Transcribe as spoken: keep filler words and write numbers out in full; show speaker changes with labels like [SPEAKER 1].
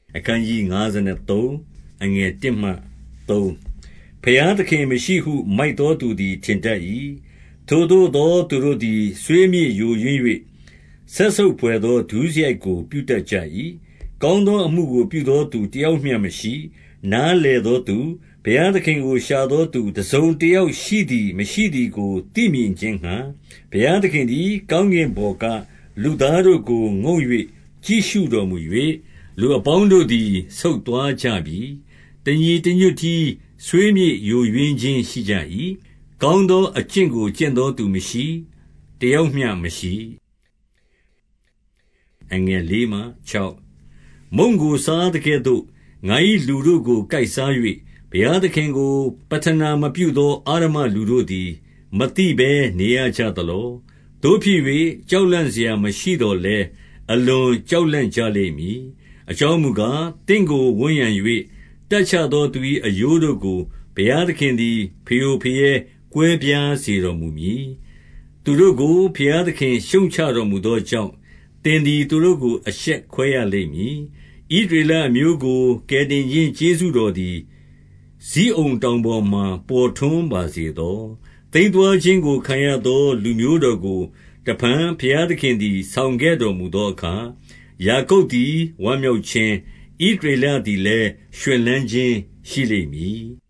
[SPEAKER 1] အခန်းကြီးငါးဆယ်သုံးအငယ်တစ်မှသုံးဖျားသခင်မရှိဟုမိုက်သောသူသည်ထင်တတ်၏ထိုသို့သောသူတို့သည်ဆွေးမြေ့ယိုယွင်း၍ဆက်ဆုပ်ဖွယ်သောဒုစရိုက်ကိုပြုတတ်ကြ၏ကောင်းသောအမှုကိုပြုသောသူတယောက်မျှမရှိနားလေသောသူဘုရားသခင်ကိုရှာသောသူတစုံတယောက်ရှိသည်မရှိသည်ကိုသိမြင်ခြင်းငှါဘုရားသခင်သည်ကောင်းကင်ဘော်ကလူသားတို့ကိုငုံ၍ကြည့်ရှုတော်မူ၍လူအပေါင်းတို့သည်ဆုတ်သွားကြပြီတညီတညွတ်တည်းဆွေးမြေ့ယိုယွင်းခြင်းရှိကြ၏ကောင်းသောအကျင့်ကိုကျင့်သောသူမရှိတယောက်မျှမရှိအငယ်လေးမှခြောက်မုံကိုစားတဲ့ကဲ့သို့ငါ၏လူတို့ကိုကိုက်စား၍ဘုရားသခင်ကိုပဌနာမပြုသောအာရမလူတို့သည်မသိဘဲနေရကြသလောတို့ဖြစ်၍ကြောက်လန့်เสียမရှိတော်လဲအလွန်ကြောက်လန့်ကြလိမ့်မည်အကြောင်းမူကားတင့်ကိုဝန်းရံ၍တက်ချသောသူ၏အယိုးတို့ကိုဘုရားသခင်သည်ဖျိုဖျဲကွဲပြားစေတော်မူမည်သူတို့ကိုဘုရားသခင်ရှုံချတော်မူသောကြောင့်သင်သည်သူတို့ကိုအရှက်ခွဲရလိမ့်မည်ဣသရေလအမျိုးကိုကယ်တင်ခြင်းကျေးဇူးတော်သည်ဇိအုန်တောင်ပေါ်မှပေါ်ထွန်းပါစေသောသိမ်းသွားခြင်းကိုခံရသောလူမျိုးတော်ကိုတဖန်ဘုရားသခင်သည်ဆောင်ခဲ့တော်မူသောအခါယာကုပ်သည်ဝမ်းမြောက်ခြင်းဣသရေလသည်လည်းရွှင်လန်းခြင်းရှိလိမ့်မည်